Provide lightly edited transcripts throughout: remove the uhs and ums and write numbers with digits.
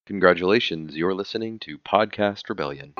Congratulations, you're listening to Podcast Rebellion.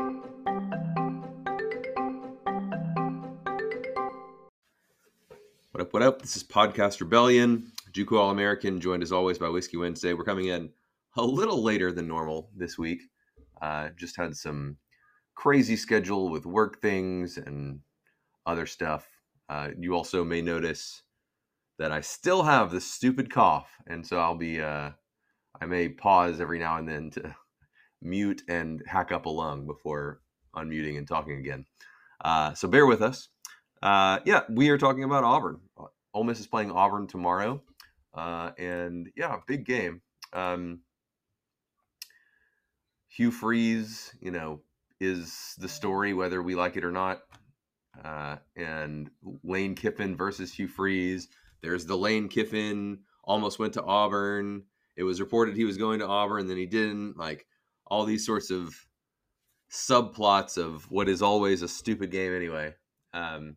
What up, what up? This is Podcast Rebellion, JUCO All-American, joined as always by Whiskey Wednesday. We're coming in a little later than normal this week. Just had some crazy schedule with work things and other stuff. You also may notice that I still have the stupid cough, and so I may pause every now and then to mute and hack up a lung before unmuting and talking again. So bear with us. We are talking about Auburn. Ole Miss is playing Auburn tomorrow, and big game. Hugh Freeze, is the story whether we like it or not. And Lane Kiffin versus Hugh Freeze. There's the Lane Kiffin almost went to Auburn. It was reported he was going to Auburn, then he didn't. Like all these sorts of subplots of what is always a stupid game anyway. I'm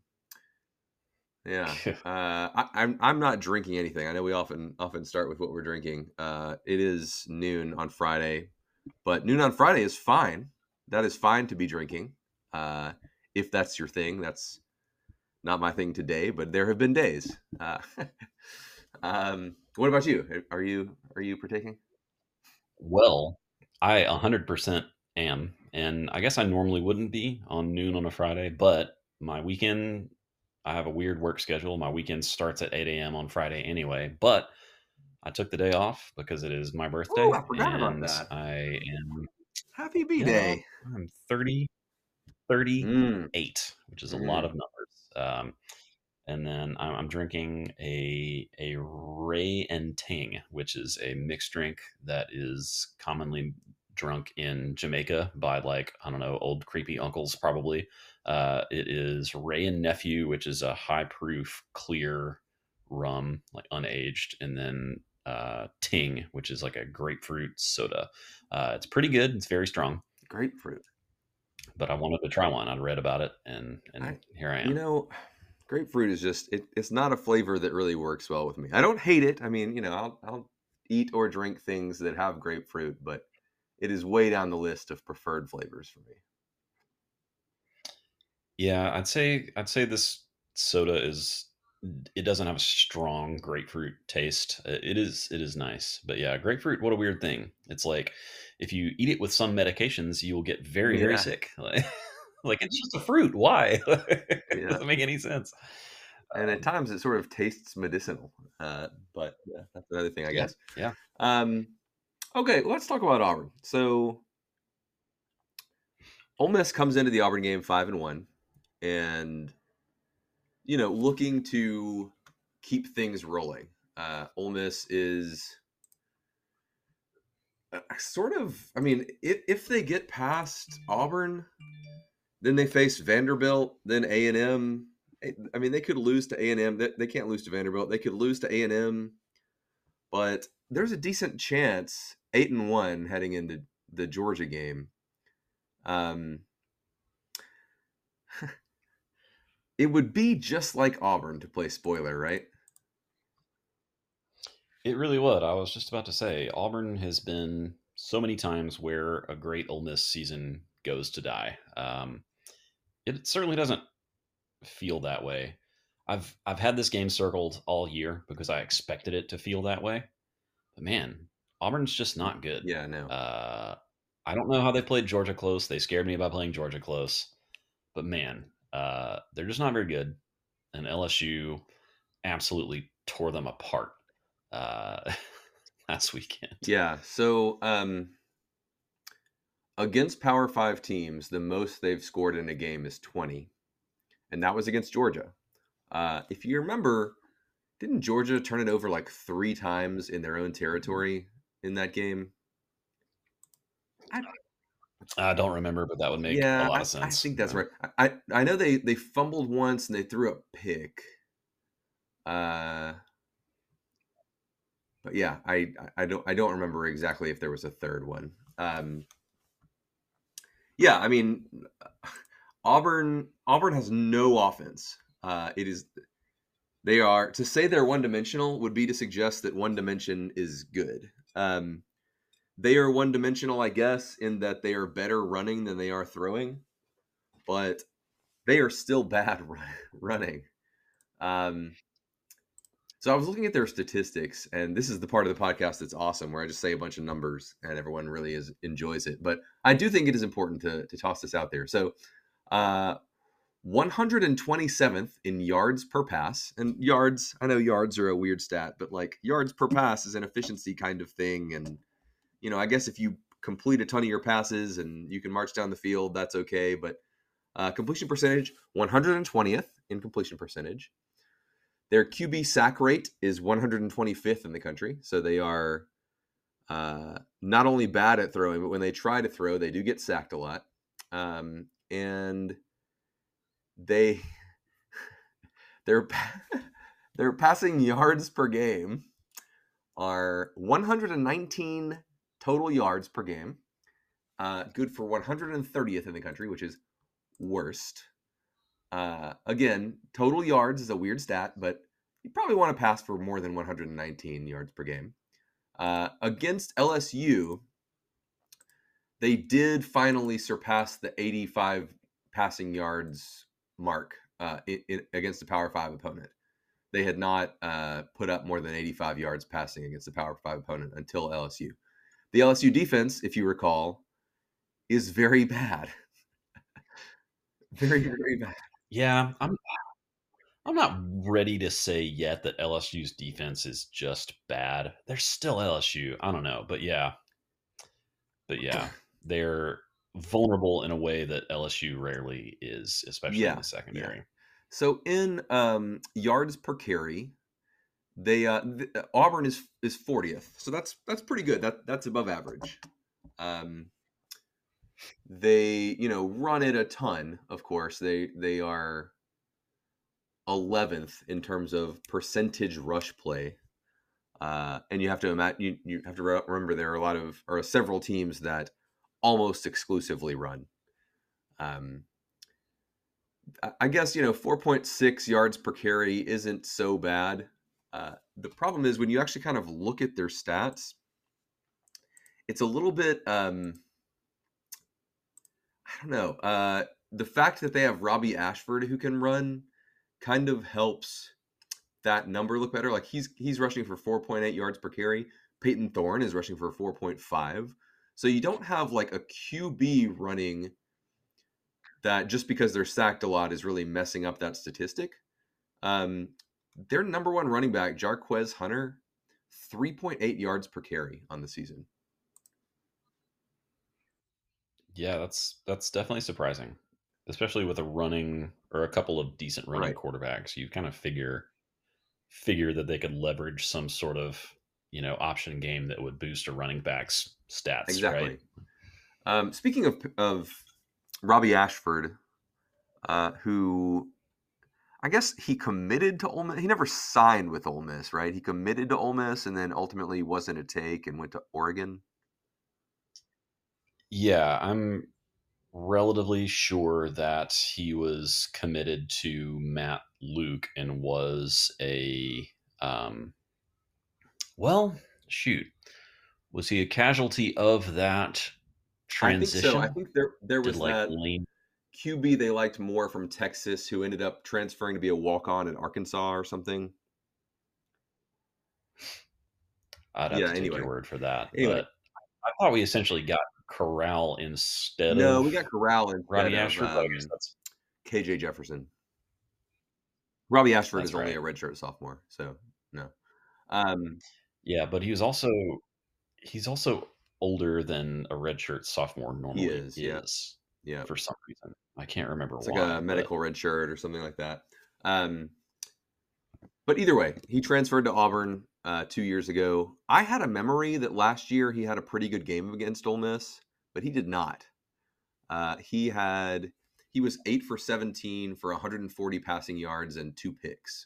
not drinking anything. I know we often start with what we're drinking. It is noon on Friday, but noon on Friday is fine. That is fine to be drinking. If that's your thing, that's not my thing today, but there have been days. What about you? Are you partaking? Well, I 100% am. And I guess I normally wouldn't be on noon on a Friday, but my weekend, I have a weird work schedule. My weekend starts at 8 a.m. on Friday anyway, but I took the day off because it is my Oh, birthday I forgot about and that. I am, Happy yeah, B-Day. I'm 38, which is a lot of numbers. And then I'm drinking a Ray and Ting, which is a mixed drink that is commonly drunk in Jamaica by I don't know, old creepy uncles probably. It is Ray and Nephew, which is a high proof clear rum, like unaged, and then Ting, which is like a grapefruit soda. It's pretty good. It's very strong. Grapefruit. But I wanted to try one. I'd read about it, and here I am. Grapefruit is just it's not a flavor that really works well with me. I don't hate it. I mean, I'll eat or drink things that have grapefruit, but it is way down the list of preferred flavors for me. Yeah, I'd say this soda is it doesn't have a strong grapefruit taste. It is nice, but yeah, grapefruit. What a weird thing. It's like if you eat it with some medications, you will get very Yeah, sick. Like it's just a fruit. Why? It yeah. doesn't make any sense. And at times it sort of tastes medicinal, but yeah, that's another thing, I Yeah, guess. yeah. Um, okay, let's talk about Auburn. So Ole Miss comes into the Auburn game 5-1, and looking to keep things rolling. Ole Miss is sort of, I mean, if they get past Auburn, then they face Vanderbilt, then A&M. I mean, they could lose to A&M. They can't lose to Vanderbilt. They could lose to A&M, but there's a decent chance 8-1 heading into the Georgia game. It would be just like Auburn to play spoiler, right? It really would. I was just about to say Auburn has been so many times where a great Ole Miss season goes to die. It certainly doesn't feel that way. I've had this game circled all year because I expected it to feel that way. But man, Auburn's just not good. Yeah, no. I don't know how they played Georgia close. They scared me by playing Georgia close. But man, they're just not very good. And LSU absolutely tore them apart uh, last weekend. Yeah, so against Power 5 teams, the most they've scored in a game is 20, and that was against Georgia. If you remember, didn't Georgia turn it over like 3 times in their own territory in that game? I don't remember, but that would make a Yeah, lot of I sense. think that's right. I know they fumbled once and they threw a pick. Uh, but yeah, I don't remember exactly if there was a third one. Yeah, I mean, Auburn has no offense. They are, to say they're one dimensional would be to suggest that one dimension is good. They are one-dimensional, I guess, in that they are better running than they are throwing, but they are still bad running. So I was looking at their statistics, and this is the part of the podcast that's awesome, where I just say a bunch of numbers and everyone really enjoys it. But I do think it is important to toss this out there. So 127th in yards per pass. And yards, I know yards are a weird stat, but like yards per pass is an efficiency kind of thing. And, I guess if you complete a ton of your passes and you can march down the field, that's okay. But completion percentage, 120th in completion percentage. Their QB sack rate is 125th in the country. So they are not only bad at throwing, but when they try to throw, they do get sacked a lot. And their passing yards per game are 119 total yards per game. Good for 130th in the country, which is worst. Again, total yards is a weird stat, but you probably want to pass for more than 119 yards per game. Against LSU, they did finally surpass the 85 passing yards mark against a Power 5 opponent. They had not put up more than 85 yards passing against a Power 5 opponent until LSU. The LSU defense, if you recall, is very bad. Very, very bad. Yeah, I'm not ready to say yet that LSU's defense is just bad. They're still LSU. I don't know, but yeah, they're vulnerable in a way that LSU rarely is, especially in the secondary. Yeah. So in yards per carry, they Auburn is 40th. So that's pretty good. That's above average. They run it a ton. Of course, they are 11th in terms of percentage rush play. And you have to imagine, you have to remember there are several teams that almost exclusively run. I guess 4.6 yards per carry isn't so bad. The problem is when you actually kind of look at their stats, it's a little bit I don't know. The fact that they have Robbie Ashford who can run kind of helps that number look better. Like he's rushing for 4.8 yards per carry. Peyton Thorne is rushing for 4.5. So you don't have like a QB running that just because they're sacked a lot is really messing up that statistic. Their number one running back, Jarquez Hunter, 3.8 yards per carry on the season. Yeah, that's definitely surprising, especially with a couple of decent running quarterbacks. You kind of figure that they could leverage some sort of option game that would boost a running back's stats. Exactly. Right? Speaking of Robbie Ashford, who I guess he committed to Ole Miss. He never signed with Ole Miss, right? He committed to Ole Miss and then ultimately wasn't a take and went to Oregon. Yeah, I'm relatively sure that he was committed to Matt Luke and was was he a casualty of that transition? I think so. I think there was that QB they liked more from Texas who ended up transferring to be a walk-on in Arkansas or something. I'd have to take your word for that. Anyway. But I thought we essentially got Corral instead of... we got Corral instead Robbie Ashford. That's KJ Jefferson. Robbie Ashford is only a redshirt sophomore, so no. Yeah, but he's also older than a redshirt sophomore normally is. Yeah. For some reason. I can't remember why. It's like a medical red shirt or something like that. But either way, he transferred to Auburn 2 years ago. I had a memory that last year he had a pretty good game against Ole Miss, but he did not. He was 8 for 17 for 140 passing yards and 2 picks.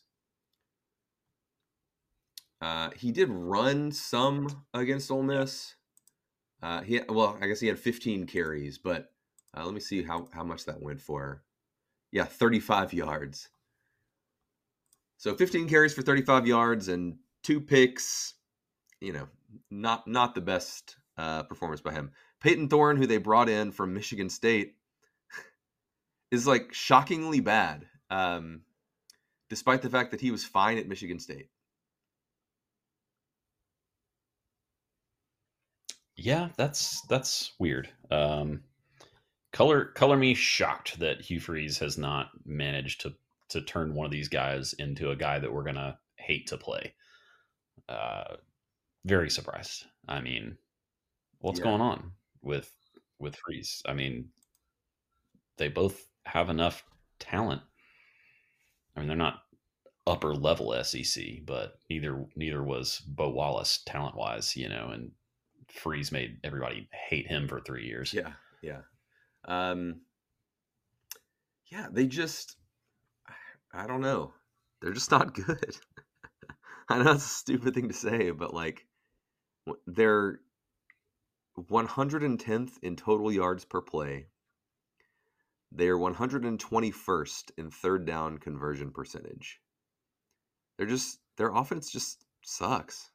He did run some against Ole Miss. I guess he had 15 carries, but let me see how much that went for. Yeah, 35 yards. So 15 carries for 35 yards and 2 picks. Not the best performance by him. Peyton Thorne, who they brought in from Michigan State, is like shockingly bad, despite the fact that he was fine at Michigan State. Yeah, that's weird. Color me shocked that Hugh Freeze has not managed to turn one of these guys into a guy that we're gonna hate to play. Very surprised. I mean, what's going on with Freeze? I mean, they both have enough talent. I mean, they're not upper level SEC, but neither was Bo Wallace talent wise, and Freeze made everybody hate him for 3 years. Yeah. They just, I don't know. They're just not good. I know that's a stupid thing to say, but like, they're 110th in total yards per play. They're 121st in third down conversion percentage. Their offense just sucks.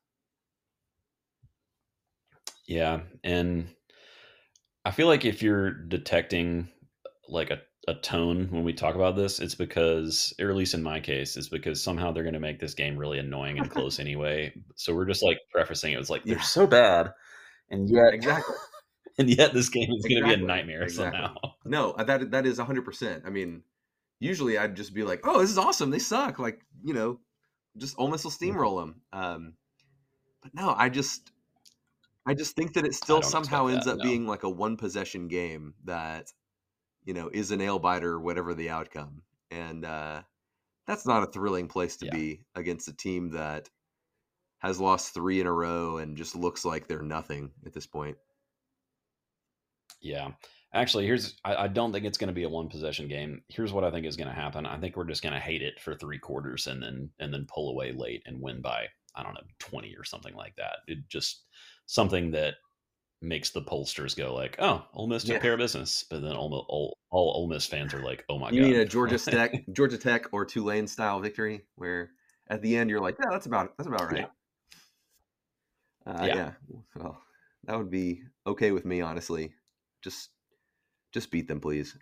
Yeah, and I feel like if you're detecting like a tone when we talk about this, it's because, or at least in my case, it's because somehow they're going to make this game really annoying and close anyway. So we're just like prefacing it was like, they're so bad, and yet exactly, and yet this game is going to be a nightmare somehow. No, that is 100%. I mean, usually I'd just be like, oh, this is awesome. They suck. Like, just Ole Miss will steamroll them. But no, I just think that it still somehow ends up being like a one possession game that, is a nail biter, whatever the outcome. And that's not a thrilling place to be against a team that has lost 3 in a row and just looks like they're nothing at this point. Yeah. Actually, I don't think it's going to be a one possession game. Here's what I think is going to happen. I think we're just going to hate it for 3 quarters and then pull away late and win by, I don't know, 20 or something like that. It just something that makes the pollsters go like, oh, Ole Miss took care of business. But then all Ole Miss fans are like, oh my God. You mean a Georgia Tech or Tulane style victory where at the end you're like, yeah, that's about right. Yeah. Well, that would be okay with me, honestly. Just beat them, please.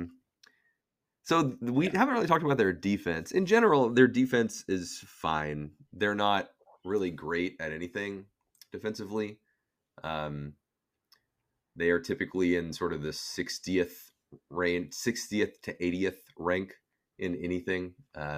So we haven't really talked about their defense. In general, their defense is fine. They're not really great at anything defensively. They are typically in sort of the 60th to 80th rank in anything.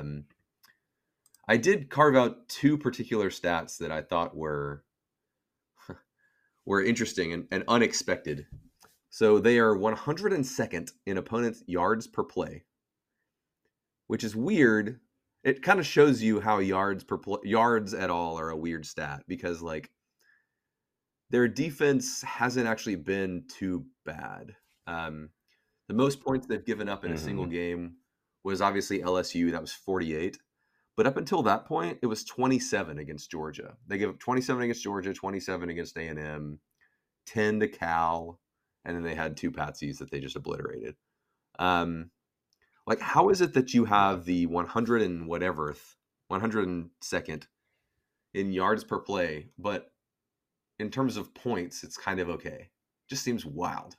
I did carve out 2 particular stats that I thought were interesting and unexpected. So they are 102nd in opponents' yards per play, which is weird. It kind of shows you how yards at all are a weird stat, because like their defense hasn't actually been too bad. The most points they've given up in a single game was obviously LSU. That was 48. But up until that point, it was 27 against Georgia. They gave up 27 against Georgia, 27 against A&M, 10 to Cal, and then they had 2 patsies that they just obliterated. Like, how is it that you have the 100 and whatever, 102nd in yards per play, but in terms of points, it's kind of okay? Just seems wild.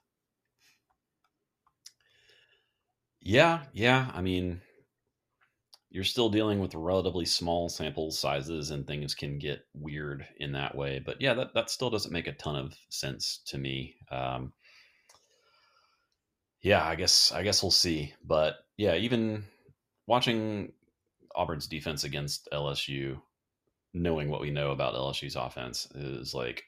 Yeah. I mean, you're still dealing with relatively small sample sizes and things can get weird in that way. But yeah, that still doesn't make a ton of sense to me. Yeah, I guess we'll see. But yeah, even watching Auburn's defense against LSU, knowing what we know about LSU's offense, is like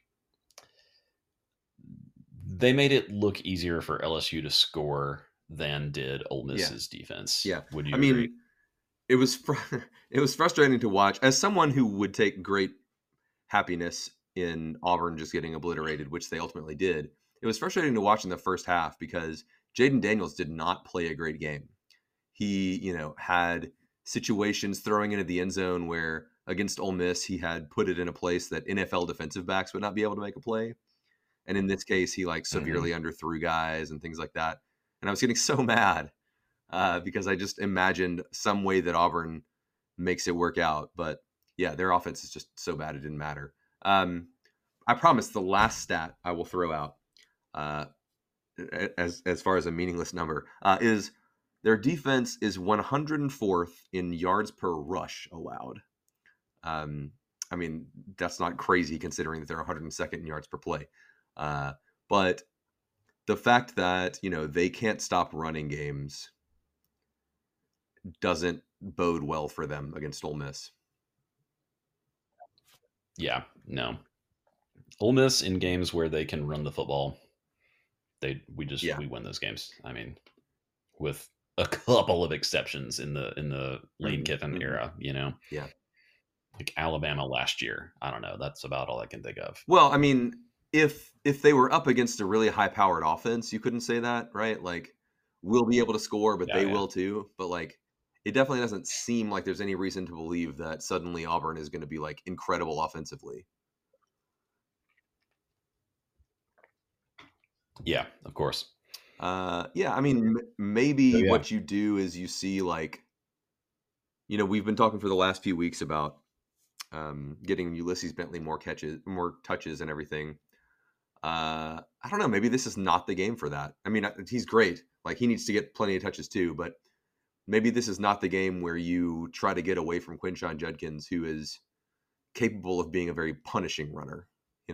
they made it look easier for LSU to score than did Ole Miss's defense. Yeah. Would you agree? It was frustrating to watch. As someone who would take great happiness in Auburn just getting obliterated, which they ultimately did, it was frustrating to watch in the first half because Jaden Daniels did not play a great game. He, had situations throwing into the end zone where against Ole Miss, he had put it in a place that NFL defensive backs would not be able to make a play. And in this case, he severely underthrew guys and things like that. And I was getting so mad because I just imagined some way that Auburn makes it work out. But yeah, their offense is just so bad it didn't matter. I promise the last stat I will throw out, as far as a meaningless number, is their defense is 104th in yards per rush allowed. I mean, that's not crazy considering that they're 102nd in yards per play. But the fact that, they can't stop running games doesn't bode well for them against Ole Miss. Yeah, no. Ole Miss in games where they can run the football, we win those games. I mean, with a couple of exceptions in the Lane Kiffin era, Yeah. like Alabama last year. I don't know. That's about all I can think of. Well, I mean, if they were up against a really high-powered offense, you couldn't say that, right? Like, we'll be able to score, but they will too. But like, it definitely doesn't seem like there's any reason to believe that suddenly Auburn is going to be like incredible offensively. Yeah, of course. Yeah, I mean, maybe what you do is you see like, we've been talking for the last few weeks about getting Ulysses Bentley more touches and everything. I don't know. Maybe this is not the game for that. I mean, he's great. Like, he needs to get plenty of touches too, but maybe this is not the game where you try to get away from Quinshon Judkins, who is capable of being a very punishing runner,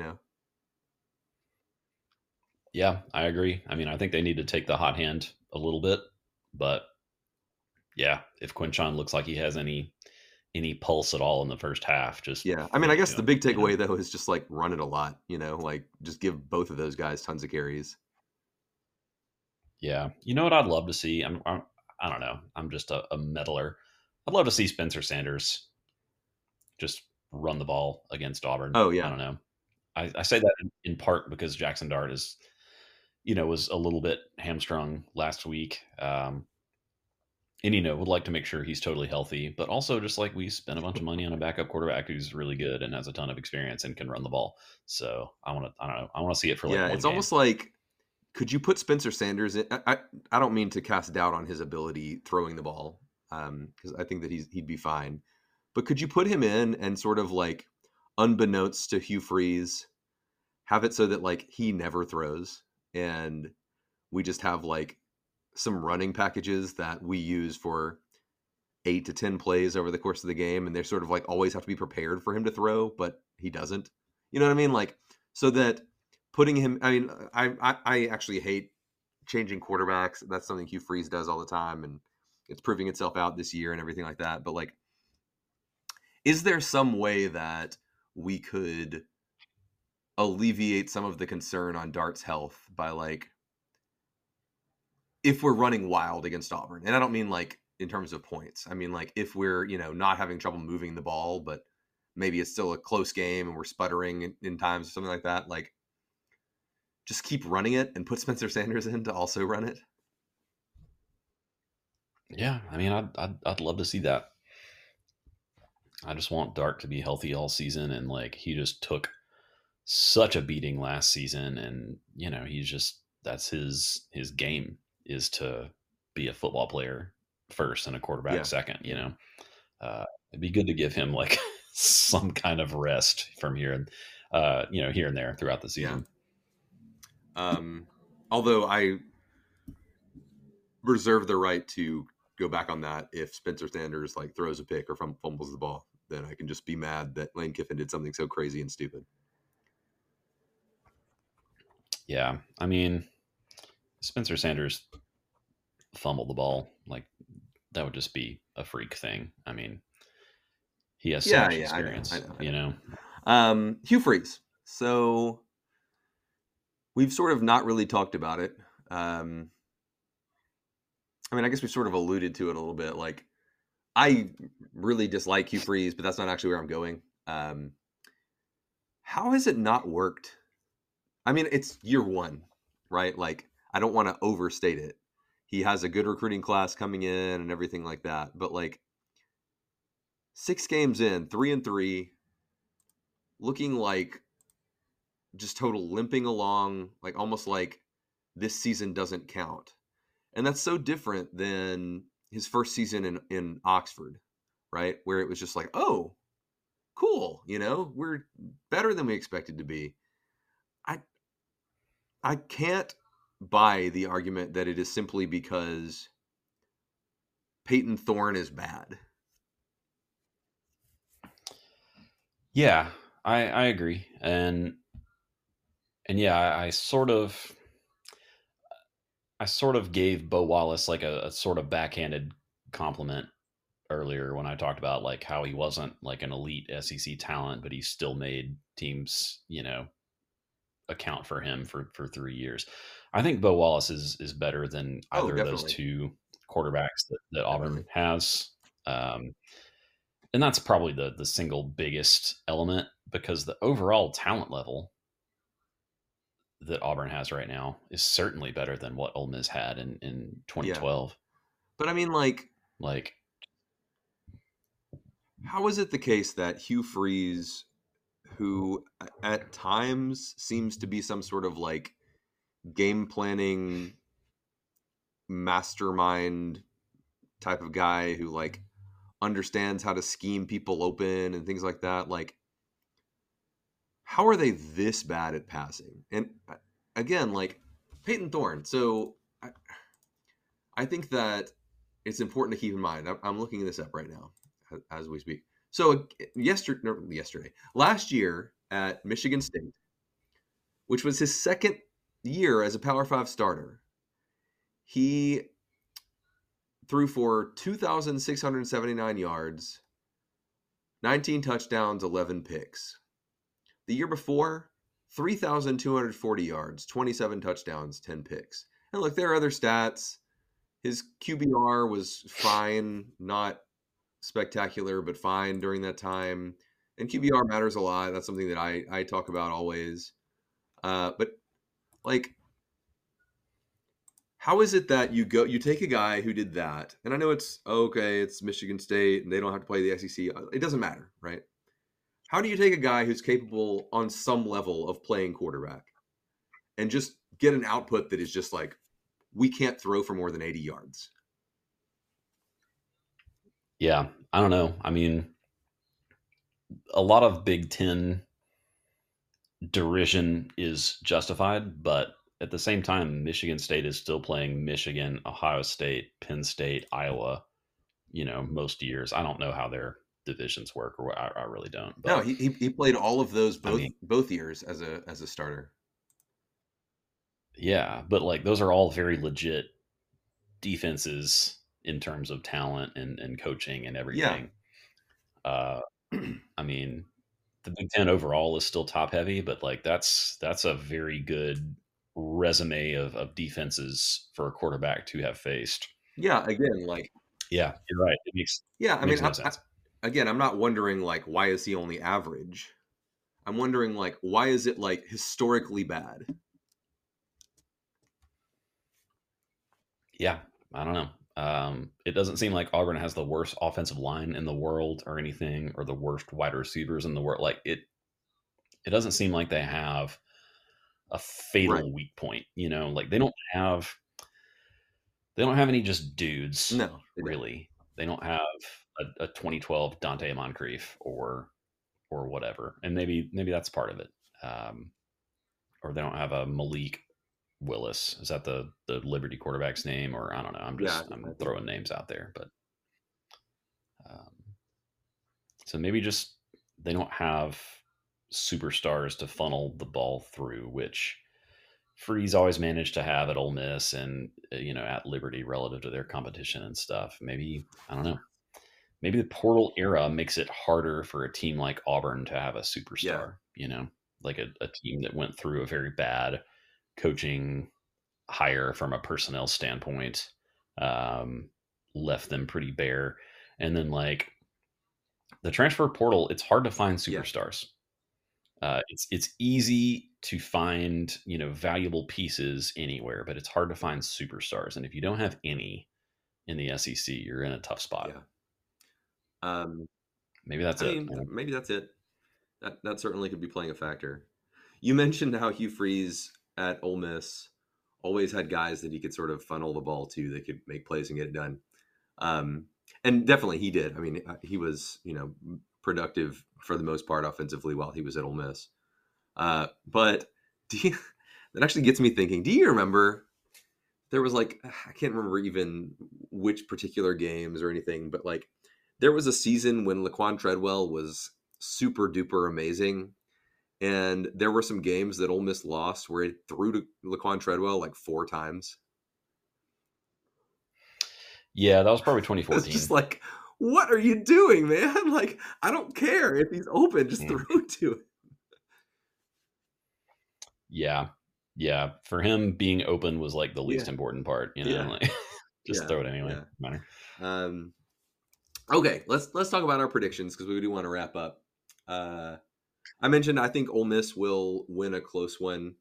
Yeah, I agree. I mean, I think they need to take the hot hand a little bit, but yeah, if Quinshon looks like he has any pulse at all in the first half, just I mean, I guess the big takeaway though is just like run it a lot, like just give both of those guys tons of carries. Yeah, you know what I'd love to see? I don't know. I'm just a meddler. I'd love to see Spencer Sanders just run the ball against Auburn. Oh yeah, I don't know. I say that in part because Jackson Dart is, was a little bit hamstrung last week. And, would like to make sure he's totally healthy, but also just like we spent a bunch of money on a backup quarterback who's really good and has a ton of experience and can run the ball. So I don't know. I want to see it for like one it's game. Almost like, could you put Spencer Sanders in? I don't mean to cast doubt on his ability throwing the ball, because I think that he'd be fine. But could you put him in and sort of like, unbeknownst to Hugh Freeze, have it so that like he never throws and we just have like some running packages that we use for 8 to 10 plays over the course of the game, and they're sort of like always have to be prepared for him to throw, but he doesn't. You know what I mean? Like, so that putting him, I mean, I actually hate changing quarterbacks. That's something Hugh Freeze does all the time, and it's proving itself out this year and everything like that. But like, is there some way that we could alleviate some of the concern on Dart's health by like, if we're running wild against Auburn? And I don't mean like in terms of points. I mean like if we're, not having trouble moving the ball, but maybe it's still a close game and we're sputtering in times or something like that. Like, just keep running it and put Spencer Sanders in to also run it. Yeah, I mean, I'd love to see that. I just want Dart to be healthy all season, and like he just took such a beating last season, and he's just that's his game is to be a football player first and a quarterback second. It'd be good to give him like some kind of rest from here and here and there throughout the season. Although I reserve the right to go back on that if Spencer Sanders like throws a pick or fumbles the ball, then I can just be mad that Lane Kiffin did something so crazy and stupid. Yeah, I mean, Spencer Sanders fumbled the ball, like that would just be a freak thing. I mean, he has so much experience, I know. Hugh Freeze. So we've sort of not really talked about it. I mean, I guess we sort of alluded to it a little bit. Like, I really dislike Hugh Freeze, but that's not actually where I'm going. How has it not worked? I mean, it's year one, right? Like, I don't want to overstate it. He has a good recruiting class coming in and everything like that. But like 6 games in, 3-3, looking like just total limping along, like almost like this season doesn't count. And that's so different than his first season in Oxford, right? Where it was just like, oh, cool, we're better than we expected to be. I can't buy the argument that it is simply because Peyton Thorne is bad. Yeah, I agree, and yeah, I sort of gave Bo Wallace like a sort of backhanded compliment earlier when I talked about like how he wasn't like an elite SEC talent, but he still made teams, account for him for 3 years. I think Bo Wallace is better than Oh, either of those definitely. two quarterbacks that Auburn Definitely. has. And that's probably the single biggest element, because the overall talent level that Auburn has right now is certainly better than what Ole Miss had in Yeah. 2012. But I mean, like, Like, how is it the case that Hugh Freeze, who at times seems to be some sort of like game planning mastermind type of guy who like understands how to scheme people open and things like that, like, how are they this bad at passing? And again, like Peyton Thorne. So I think that it's important to keep in mind. I'm looking this up right now as we speak. So last year at Michigan State, which was his second year as a Power 5 starter, he threw for 2,679 yards, 19 touchdowns, 11 picks. The year before, 3,240 yards, 27 touchdowns, 10 picks. And look, there are other stats. His QBR was fine, not spectacular, but fine during that time. And QBR matters a lot. That's something that I talk about always. But like, how is it that you take a guy who did that, and I know it's okay, it's Michigan State and they don't have to play the SEC. It doesn't matter, right? How do you take a guy who's capable on some level of playing quarterback and just get an output that is just like, we can't throw for more than 80 yards? yeah, I don't know. I mean, a lot of Big Ten derision is justified, but at the same time, Michigan State is still playing Michigan, Ohio State, Penn State, Iowa, most years. I don't know how their divisions work, or I really don't. No, But he played all of those I mean, both years as a starter. yeah, but like those are all very legit defenses in terms of talent and coaching and Yeah, everything. Uh, I mean, the Big Ten overall is still top heavy, but like that's a very good resume of defenses for a quarterback to have faced. yeah. Again, like, Yeah, you're right. yeah. I mean, Makes no sense. again, I'm not wondering like why is he only average. I'm wondering like why is it like historically bad? Yeah, I don't know. It doesn't seem like Auburn has the worst offensive line in the world or anything, or the worst wide receivers in the world. Like it doesn't seem like they have a Right. fatal weak point. Like they don't have any just dudes, No, they don't. really. They don't have a 2012 Dante Moncrief or whatever, and maybe that's part of it. Um, or they don't have a Malik Willis. Is that the Liberty quarterback's name? Or I don't know. Yeah, I I'm think throwing names out there, but um, so maybe just they don't have superstars to funnel the ball through, which Freeze always managed to have at Ole Miss and at Liberty relative to their competition and stuff. Maybe I don't know. Maybe the portal era makes it harder for a team like Auburn to have a yeah. superstar. Like a team that went through a very bad coaching hire from a personnel standpoint, um, left them pretty bare, and then like the transfer portal, it's hard to find Yeah. superstars. It's easy to find valuable pieces anywhere, but it's hard to find superstars. And if you don't have any in the SEC, you're in a tough spot. Yeah. Um, Maybe that's I it. mean, maybe that's it. That certainly could be playing a factor. You mentioned how Hugh Freeze at Ole Miss always had guys that he could sort of funnel the ball to that could make plays and get it done. And definitely he did. I mean, he was, productive for the most part offensively while he was at Ole Miss. But that actually gets me thinking, do you remember there was like, I can't remember even which particular games or anything, but like there was a season when Laquan Treadwell was super duper amazing. And there were some games that Ole Miss lost where it threw to Laquan Treadwell like 4 times. Yeah, that was probably It's 2014. just like, what are you doing, man? Like, I don't care if he's open, just throw to it. Yeah. For him, being open was like the least Yeah. important part, Yeah. like just Yeah. throw it anyway. Yeah. Matter. Okay, let's talk about our predictions because we do want to wrap up. I mentioned I think Ole Miss will win a close one,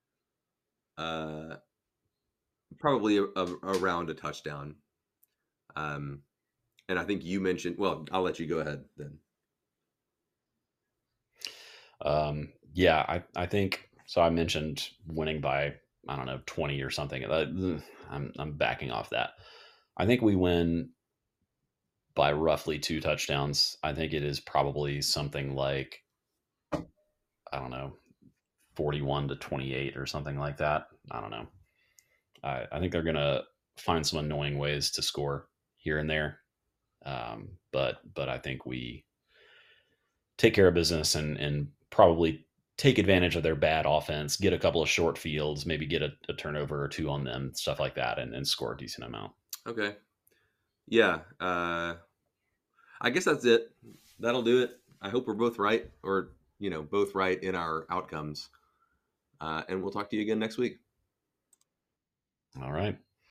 probably around a touchdown. And I think you mentioned. Well, I'll let you go ahead then. Yeah, I think so. I mentioned winning by, I don't know, 20 or something. I'm backing off that. I think we win by roughly 2 touchdowns. I think it is probably something like, I don't know, 41-28 or something like that. I don't know. I think they're gonna find some annoying ways to score here and there, but I think we take care of business and probably take advantage of their bad offense, get a couple of short fields, maybe get a turnover or 2 on them, stuff like that, and score a decent amount. Okay. Yeah. I guess that's it. That'll do it. I hope we're both right, or both right in our outcomes. And we'll talk to you again next week. All right.